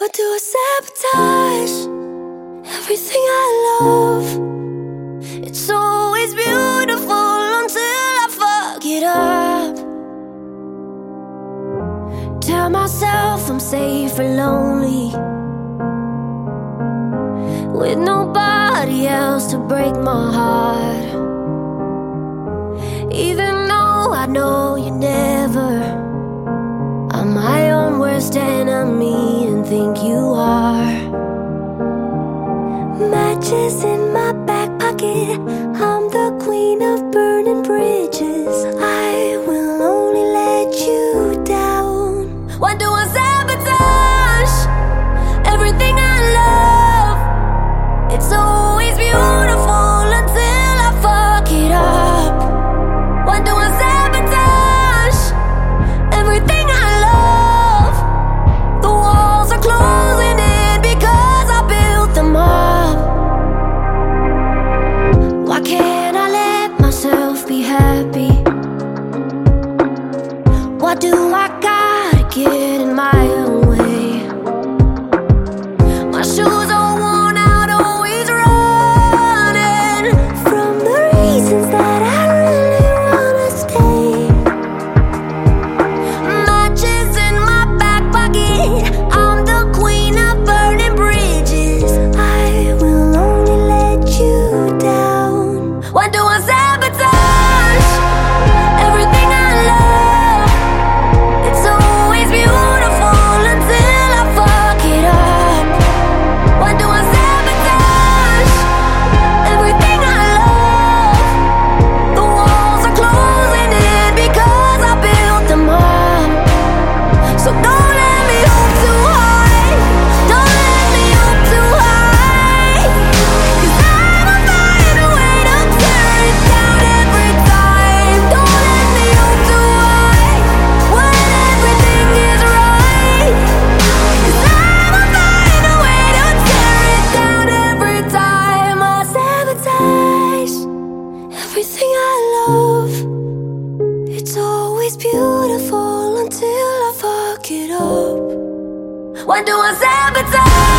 Or do I sabotage everything I love? It's always beautiful until I fuck it up. Tell myself I'm safe and lonely, with nobody else to break my heart. Even though I know you never, I'm my own worst enemy and think you are. Matches in my back pocket, I'm the queen of burning bridges. I will only let you down. Why do I sabotage everything I love? It's always beautiful until I fuck it up. Why do I sabotage everything I love? The walls are closing in because I built them up. Why can't I let myself be happy? Why do I gotta get in my own way? My shoes are worn out, always running from the reasons that I really wanna stay. Matches in my back pocket, I'm the queen of burning bridges. I will only let you down. Why do I sabotage everything I love? It's always beautiful until I fuck it up. Why do I sabotage everything I love? The walls are closing in because I built them up. So don't let me hope too high. Don't let me hope too high. 'Cause I'ma find a way to tear it down every time. Don't let me hope too high when everything is right. 'Cause I'ma find a way to tear it down every time. I sabotage everything I love. It's always beautiful until I fuck it up. Why do I sabotage